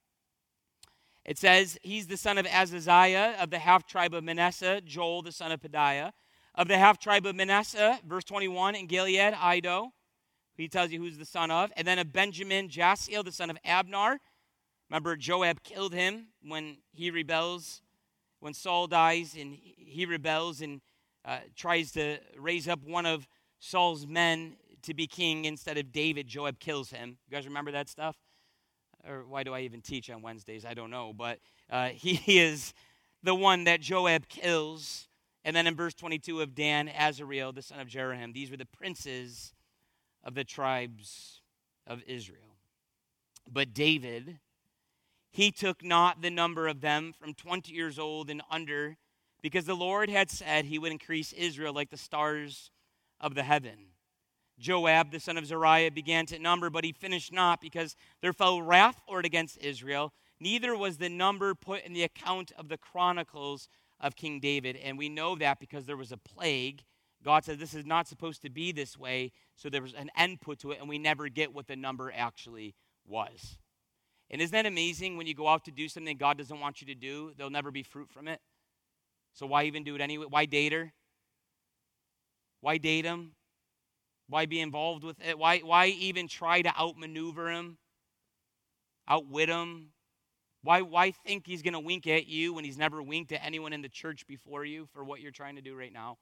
S1: It says, he's the son of Azaziah. Of the half-tribe of Manasseh, Joel, the son of Pedaiah. Of the half-tribe of Manasseh, verse 21, in Gilead, Iddo. He tells you who's the son of. And then of Benjamin, Jasiel, the son of Abner. Remember, Joab killed him when he rebels. When Saul dies and he rebels and tries to raise up one of Saul's men to be king instead of David, Joab kills him. You guys remember that stuff? Or why do I even teach on Wednesdays? I don't know. But he is the one that Joab kills. And then in verse 22 of Dan, Azareel, the son of Jeroham. These were the princes of the tribes of Israel. But David, he took not the number of them from 20 years old and under, because the Lord had said he would increase Israel like the stars of the heaven. Joab, the son of Zeruiah, began to number, but he finished not, because there fell wrath for it against Israel. Neither was the number put in the account of the chronicles of King David. And we know that because there was a plague. God said this is not supposed to be this way, so there was an end put to it, and we never get what the number actually was. And isn't that amazing when you go out to do something God doesn't want you to do, there'll never be fruit from it? So why even do it anyway? Why date her? Why date him? Why be involved with it? Why even try to outmaneuver him? Outwit him? Why think he's going to wink at you when he's never winked at anyone in the church before you for what you're trying to do right now?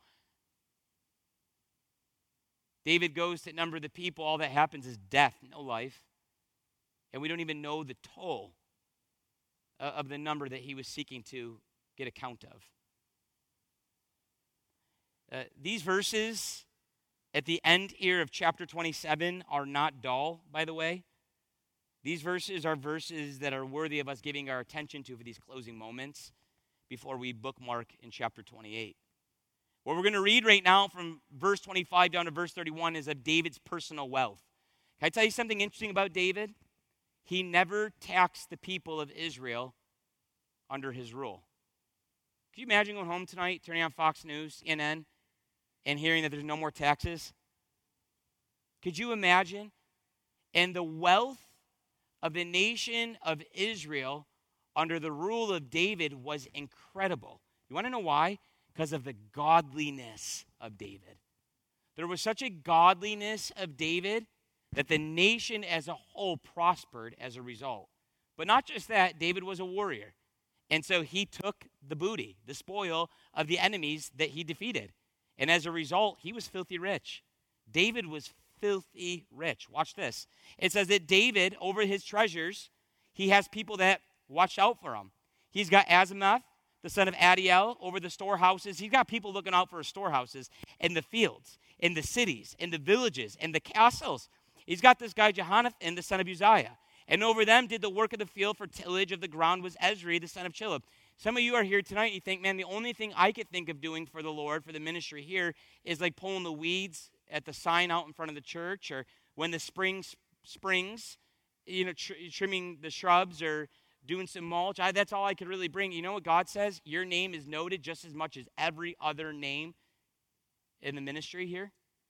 S1: David goes to number the people. All that happens is death, no life. And we don't even know the toll of the number that he was seeking to get a count of. These verses at the end here of chapter 27 are not dull, by the way. These verses are verses that are worthy of us giving our attention to for these closing moments before we bookmark in chapter 28. What we're going to read right now from verse 25 down to verse 31 is of David's personal wealth. Can I tell you something interesting about David? He never taxed the people of Israel under his rule. Can you imagine going home tonight, turning on Fox News, CNN, and hearing that there's no more taxes? Could you imagine? And the wealth of the nation of Israel under the rule of David was incredible. You want to know why? Because of the godliness of David. There was such a godliness of David that the nation as a whole prospered as a result. But not just that, David was a warrior. And so he took the booty, the spoil of the enemies that he defeated. And as a result, he was filthy rich. David was filthy rich. Watch this. It says that David, over his treasures, he has people that watch out for him. He's got Azimeth, the son of Adiel, over the storehouses. He's got people looking out for his storehouses in the fields, in the cities, in the villages, in the castles. He's got this guy Jehonathan, the son of Uzziah. And over them did the work of the field for tillage of the ground was Ezri, the son of Chilib. Some of you are here tonight and you think, man, the only thing I could think of doing for the Lord, for the ministry here, is like pulling the weeds at the sign out in front of the church, or when the springs, trimming the shrubs or doing some mulch. That's all I could really bring. You know what God says? Your name is noted just as much as every other name in the ministry here.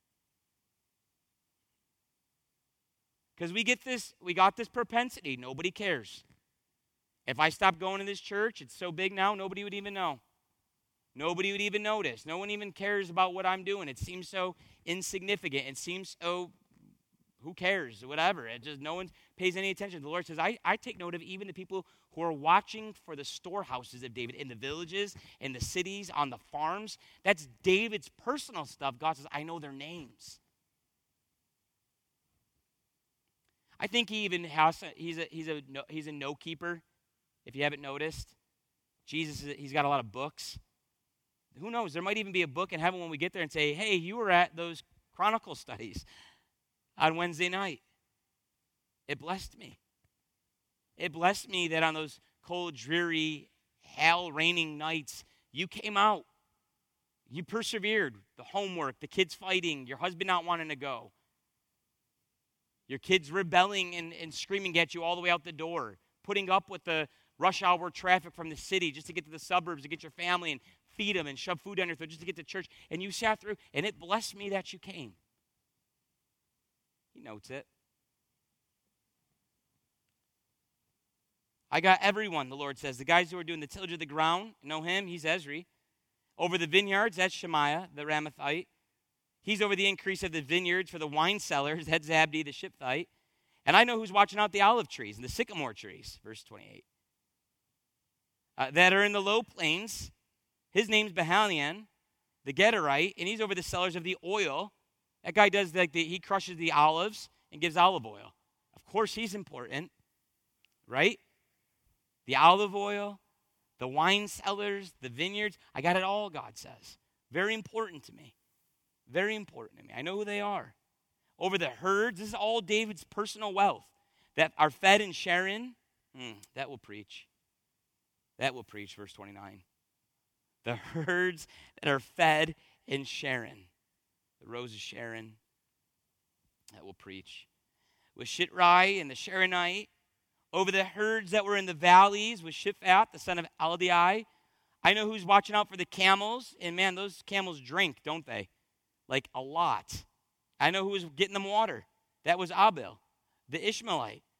S1: Because we got this propensity. Nobody cares. If I stop going to this church, it's so big now, nobody would even know. Nobody would even notice. No one even cares about what I'm doing. It seems so insignificant. It seems so, who cares, whatever. It just, no one pays any attention. The Lord says, I take note of even the people who are watching for the storehouses of David in the villages, in the cities, on the farms. That's David's personal stuff. God says, I know their names. I think he even has, he's a note keeper, if you haven't noticed. Jesus, he's got a lot of books. Who knows? There might even be a book in heaven when we get there and say, hey, you were at those Chronicle studies on Wednesday night. It blessed me. It blessed me that on those cold, dreary, hail-raining nights, you came out. You persevered. The homework, the kids fighting, your husband not wanting to go. Your kids rebelling and screaming at you all the way out the door, putting up with the rush hour traffic from the city just to get to the suburbs, to get your family and feed them and shove food down your throat just to get to church. And you sat through, and it blessed me that you came. He notes it. I got everyone, the Lord says. The guys who are doing the tillage of the ground, know him, he's Ezri. Over the vineyards, that's Shemaiah, the Ramathite. He's over the increase of the vineyards for the wine cellars. That's Zabdi, the Shipthite. And I know who's watching out the olive trees and the sycamore trees, verse 28. That are in the low plains. His name's Behalian, the Gederite, and he's over the cellars of the oil. That guy does he crushes the olives and gives olive oil. Of course, he's important, right? The olive oil, the wine cellars, the vineyards. I got it all, God says. Very important to me. Very important to me. I know who they are. Over the herds, this is all David's personal wealth that are fed in Sharon. That will preach. That will preach, verse 29. The herds that are fed in Sharon. The rose of Sharon. That will preach. With Shitrai and the Sharonite. Over the herds that were in the valleys with Shiphat, the son of Aldai. I know who's watching out for the camels. And man, those camels drink, don't they? Like a lot. I know who was getting them water. That was Abel, the Ishmaelite.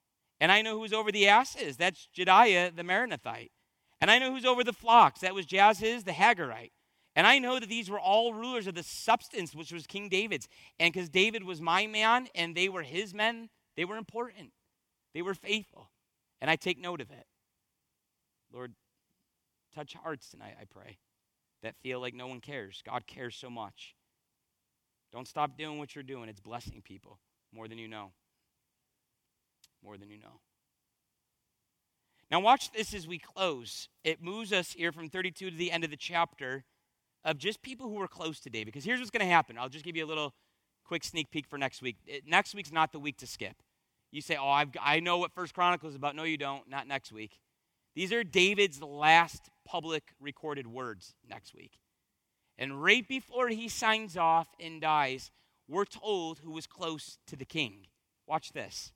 S1: And I know who's over the asses. That's Jediah the Meronothite. And I know who's over the flocks. That was Jaziz the Hagarite. And I know that these were all rulers of the substance, which was King David's. And because David was my man and they were his men, they were important. They were faithful. And I take note of it. Lord, touch hearts tonight, I pray, that feel like no one cares. God cares so much. Don't stop doing what you're doing. It's blessing people more than you know. More than you know. Now watch this as we close. It moves us here from 32 to the end of the chapter of just people who were close to David. Because here's what's going to happen. I'll just give you a little quick sneak peek for next week. Next week's not the week to skip. You say, oh, I know what 1 Chronicles is about. No, you don't. Not next week. These are David's last public recorded words next week. And right before he signs off and dies, we're told who was close to the king. Watch this.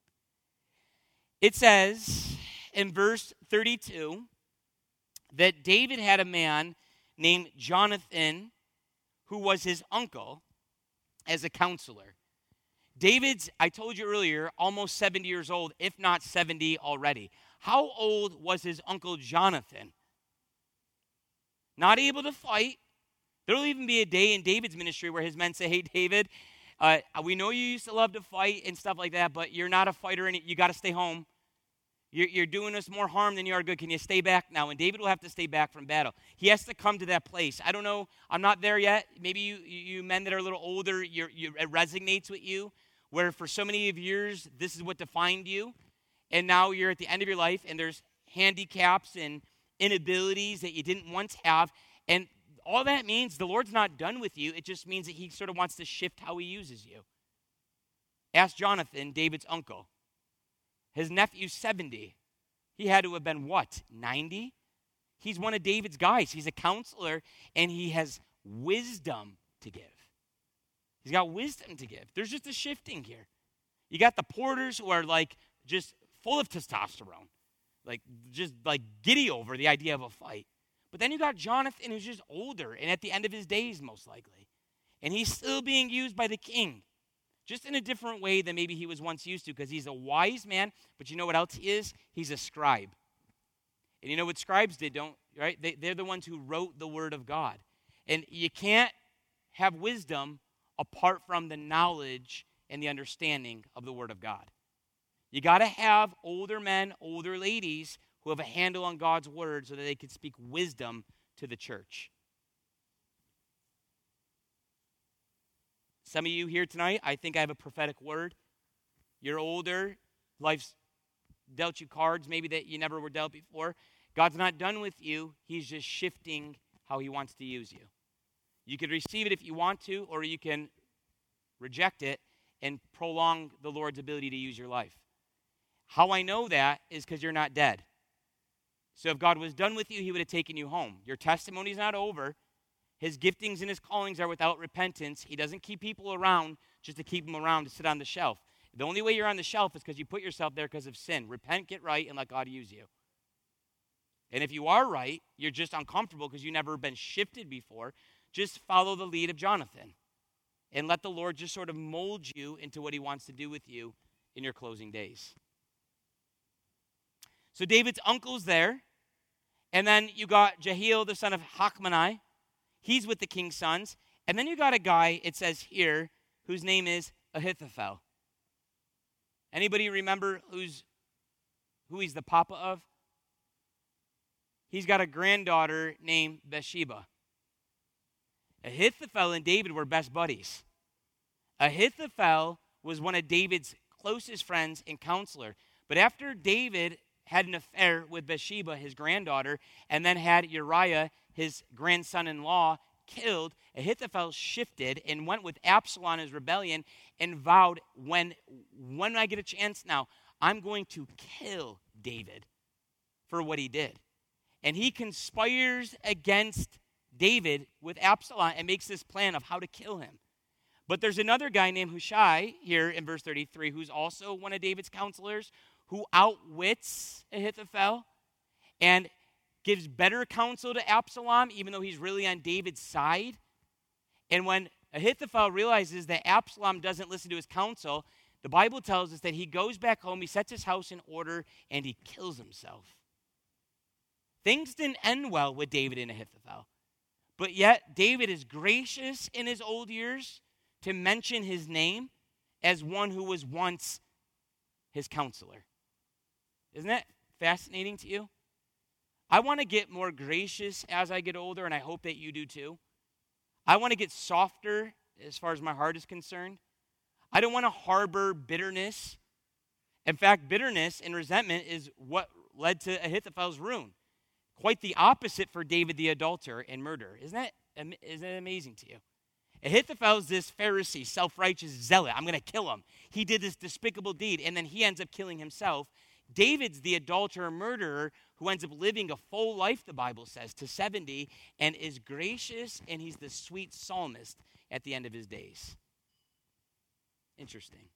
S1: It says in verse 32 that David had a man named Jonathan who was his uncle as a counselor. David's, I told you earlier, almost 70 years old, if not 70 already. How old was his uncle Jonathan? Not able to fight. There'll even be a day in David's ministry where his men say, hey, David, we know you used to love to fight and stuff like that, but you're not a fighter and you got to stay home. You're doing us more harm than you are good. Can you stay back now? And David will have to stay back from battle. He has to come to that place. I don't know. I'm not there yet. Maybe you men that are a little older, it resonates with you, where for so many of years, this is what defined you. And now you're at the end of your life, and there's handicaps and inabilities that you didn't once have. And all that means, the Lord's not done with you. It just means that he sort of wants to shift how he uses you. Ask Jonathan, David's uncle. His nephew's 70. He had to have been what, 90? He's one of David's guys. He's a counselor, and he has wisdom to give. He's got wisdom to give. There's just a shifting here. You got the porters who are like just full of testosterone, like just like giddy over the idea of a fight. But then you got Jonathan, who's just older and at the end of his days, most likely. And he's still being used by the king, just in a different way than maybe he was once used to, because he's a wise man. But you know what else he is? He's a scribe. And you know what scribes did, right? They're the ones who wrote the word of God. And you can't have wisdom apart from the knowledge and the understanding of the word of God. You got to have older men, older ladies who have a handle on God's word so that they can speak wisdom to the church. Some of you here tonight, I think I have a prophetic word. You're older. Life's dealt you cards maybe that you never were dealt before. God's not done with you. He's just shifting how he wants to use you. You can receive it if you want to, or you can reject it and prolong the Lord's ability to use your life. How I know that is because you're not dead. So if God was done with you, he would have taken you home. Your testimony's not over. His giftings and his callings are without repentance. He doesn't keep people around just to keep them around to sit on the shelf. The only way you're on the shelf is because you put yourself there because of sin. Repent, get right, and let God use you. And if you are right, you're just uncomfortable because you've never been shifted before. Just follow the lead of Jonathan and let the Lord just sort of mold you into what he wants to do with you in your closing days. So David's uncle's there. And then you got Jehiel, the son of Hachmoni. He's with the king's sons. And then you got a guy, it says here, whose name is Ahithophel. Anybody remember who he's the papa of? He's got a granddaughter named Bathsheba. Ahithophel and David were best buddies. Ahithophel was one of David's closest friends and counselor. But after David had an affair with Bathsheba, his granddaughter, and then had Uriah, his grandson-in-law, killed, Ahithophel shifted and went with Absalom in his rebellion and vowed, when I get a chance now, I'm going to kill David for what he did. And he conspires against David with Absalom and makes this plan of how to kill him. But there's another guy named Hushai here in verse 33 who's also one of David's counselors who outwits Ahithophel and gives better counsel to Absalom even though he's really on David's side. And when Ahithophel realizes that Absalom doesn't listen to his counsel, The Bible tells us that he goes back home, he sets his house in order, and he kills himself. Things didn't end well with David and Ahithophel. But yet, David is gracious in his old years to mention his name as one who was once his counselor. Isn't that fascinating to you? I want to get more gracious as I get older, and I hope that you do too. I want to get softer as far as my heart is concerned. I don't want to harbor bitterness. In fact, bitterness and resentment is what led to Ahithophel's ruin. Quite the opposite for David the adulterer and murderer. Isn't that amazing to you? Ahithophel is this Pharisee, self-righteous zealot. I'm going to kill him. He did this despicable deed, and then he ends up killing himself. David's the adulterer, murderer, who ends up living a full life, the Bible says, to 70, and is gracious, and he's the sweet psalmist at the end of his days. Interesting.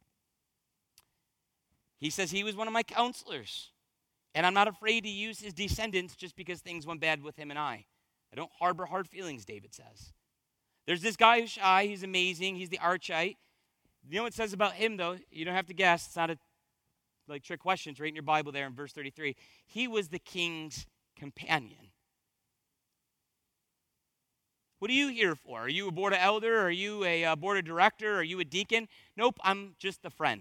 S1: He says he was one of my counselors, and I'm not afraid to use his descendants just because things went bad with him and I. I don't harbor hard feelings, David says. There's this guy Hushai. He's amazing. He's the Archite. You know what it says about him, though? You don't have to guess. It's not a trick question. It's right in your Bible there in verse 33. He was the king's companion. What are you here for? Are you a board of elder? Are you a board of director? Are you a deacon? Nope, I'm just a friend.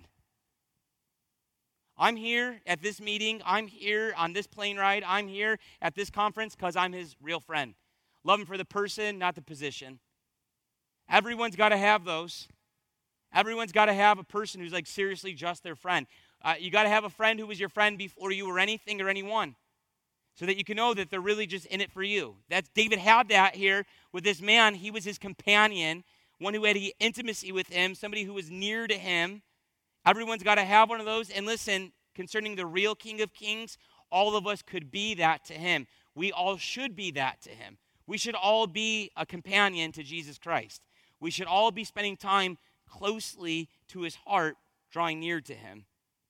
S1: I'm here at this meeting. I'm here on this plane ride. I'm here at this conference because I'm his real friend. Love him for the person, not the position. Everyone's got to have those. Everyone's got to have a person who's like seriously just their friend. You got to have a friend who was your friend before you were anything or anyone, so that you can know that they're really just in it for you. That's David had that here with this man. He was his companion, one who had intimacy with him, somebody who was near to him. Everyone's got to have one of those. And listen, concerning the real King of Kings, all of us could be that to him. We all should be that to him. We should all be a companion to Jesus Christ. We should all be spending time closely to his heart, drawing near to him,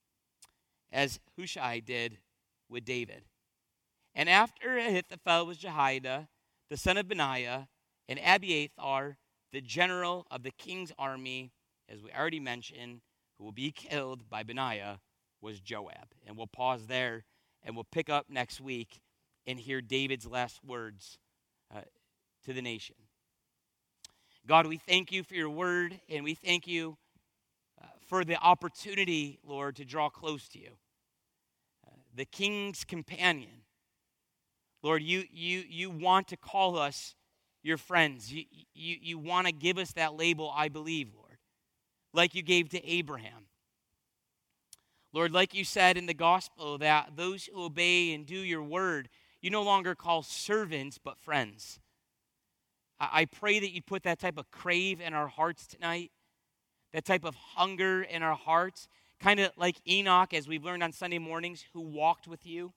S1: as Hushai did with David. And after Ahithophel was Jehoiada, the son of Benaiah, and Abiathar, the general of the king's army, as we already mentioned, who will be killed by Benaiah, was Joab. And we'll pause there, and we'll pick up next week and hear David's last words to the nation. God, we thank you for your word, and we thank you for the opportunity, Lord, to draw close to you. The king's companion. Lord, you want to call us your friends. You want to give us that label, I believe, Lord, like you gave to Abraham. Lord, like you said in the gospel, that those who obey and do your word, you no longer call servants, but friends. I pray that you put that type of crave in our hearts tonight, that type of hunger in our hearts, kind of like Enoch, as we've learned on Sunday mornings, who walked with you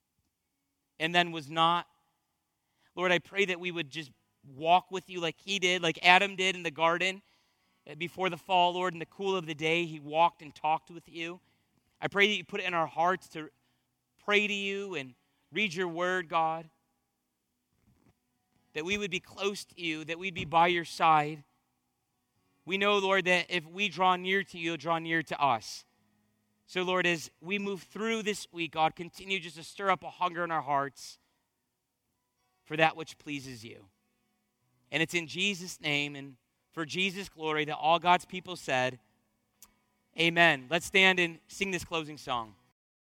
S1: and then was not. Lord, I pray that we would just walk with you like he did, like Adam did in the garden before the fall, Lord, in the cool of the day. He walked and talked with you. I pray that you put it in our hearts to pray to you and read your word, God, that we would be close to you, that we'd be by your side. We know, Lord, that if we draw near to you, you'll draw near to us. So, Lord, as we move through this week, God, continue just to stir up a hunger in our hearts for that which pleases you. And it's in Jesus' name and for Jesus' glory that all God's people said, amen. Let's stand and sing this closing song.